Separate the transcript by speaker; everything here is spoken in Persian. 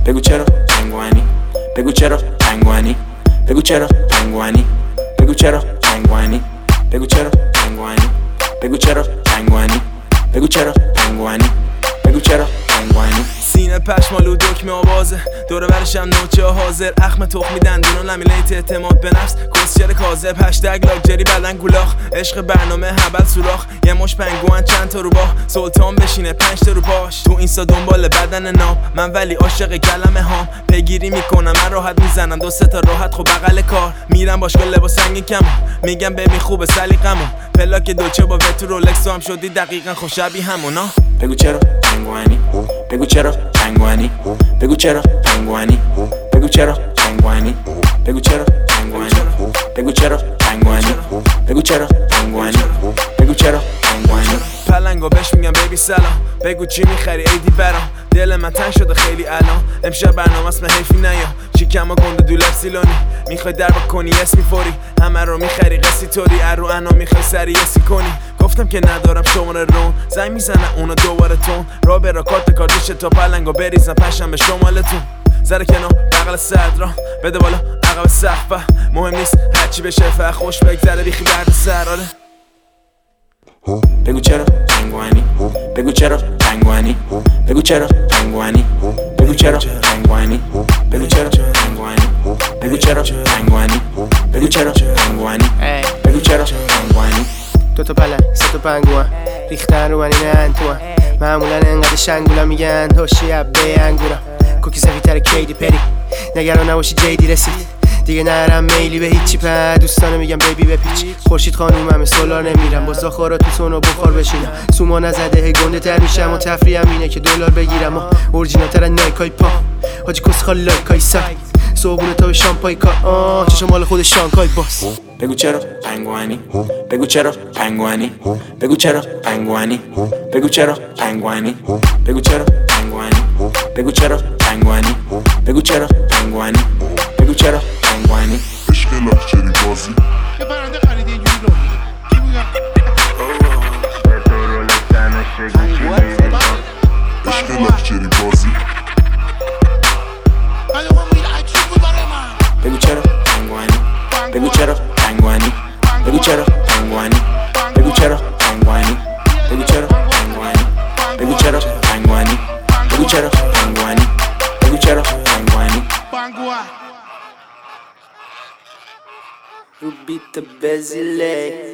Speaker 1: بگو چرا پنگوانی، بگو چرا پنگوانی، بگو چرا پنگوانی، بگو چرا پنگوانی، بگو چرا پنگوانی، بگو چرا پنگوانی، بگو چرا پنگوانی، بگو چرا پنگوانی.
Speaker 2: سینه پشمالو دکمه آوازه دوره برشم نوچه حاضر اخم تخمی دندونان لمیلیت اعتماد به نفس کسچر کاذب هشتگ لاکچری بدن گولاخ عشق برنامه هبل سوراخ یه مش پنگوان چند تا رو باه سلطان بشینه 5 تا رو پاش تو اینستا دنبال بدن نام من ولی عاشق کلمه هام پیگیری میکنم من راحت میزنم 2 3 تا راحت خب بغل کار میرم باشگاه لباس سنگین کمون میگم ببین خوبه سلیقمون پلاک دوچه با وتو رولکس هم شدی دقیقاً خب شبیه همونا.
Speaker 1: بگو چرا پنگوانی، بگو چرا پنگوانی، بگو چرا پنگوانی، بگو چرا پنگوانی، بگو چرا پنگوانی، بگو چرا پنگوانی، بگو چرا پنگوانی، بگو چرا پنگوانی.
Speaker 2: پلنگو بهش میگم بیبی سلام بگو چی میخری ایدی برام دل من تنگ شده خیلی الان امشب برنامه اسم حیفی نیا چیکما گنده دولار سیلونی میخوای در کنی اسمی فوری همه رو میخری قصی طوری ارو انا میخوای سری اسی کنی گفتم که ندارم شماره رون زنگ میزنه اونو دوباره تون را برا کارت کاردیشه تا پلنگو بریزم پشم به شمالتون زره کنار بغل صدرا بده بالا عقب سقفه مهم نیست هرچی بشه فقط خوش بگذره بیخی درد سراله.
Speaker 1: بگو چرا پنگوانی، بگو چرا پنگوانی، بگو چرا پنگوانی، بگو چرا پنگوانی، بگو چرا پنگوانی، بگو چرا پنگوانی، بگو چرا پنگوانی، بگو چرا پنگوانی.
Speaker 3: 2 تا پلنگ 3 تا پنگوان ریختن رو من این انتوان معمولا انقدر شنگولا میگن هوشی عبه انگورم کوکی سفیدتر کیدی پری نگران نباشی جیدی رسید دیگه نرم میلی به هیچی په دوستانه میگم بیبی بپیچ خورشید خانومم سولار نمیرم با زاخارا تو سونو بخار بشینم سوما نزده گنده تر میشم و تفریحم اینه که دلار بگیرم و اورجینال‌تر نایکای پا حاجی کس خال لایکای سایت صبحونه تا به شامپای کار چشم مال خود شانکای باس.
Speaker 1: بگو چرا پنگوانی، بگو چرا پنگوانی، بگو چرا پنگوانی، بگو چرا پنگوانی، بگو چرا پنگوانی، بگو چرا پنگوانی، بگو چرا پنگوانی، بگو چرا پنگوانی.
Speaker 4: عشق لاکچری بازی
Speaker 5: یه پرنده خریدی اینجوری رو میده کی میگم
Speaker 4: عشق لاکچری بازی
Speaker 5: ولی خب این عجیب بود برای من.
Speaker 1: بگو چرا پنگوانی، بگو چرا پنگوانی، بگو چرا پنگوانی، بگو چرا پنگوانی، بگو چرا پنگوانی، بگو چرا پنگوانی، بگو چرا پنگوانی، بگو چرا پنگوانی.
Speaker 5: پنگوان
Speaker 3: رو بیت بزیله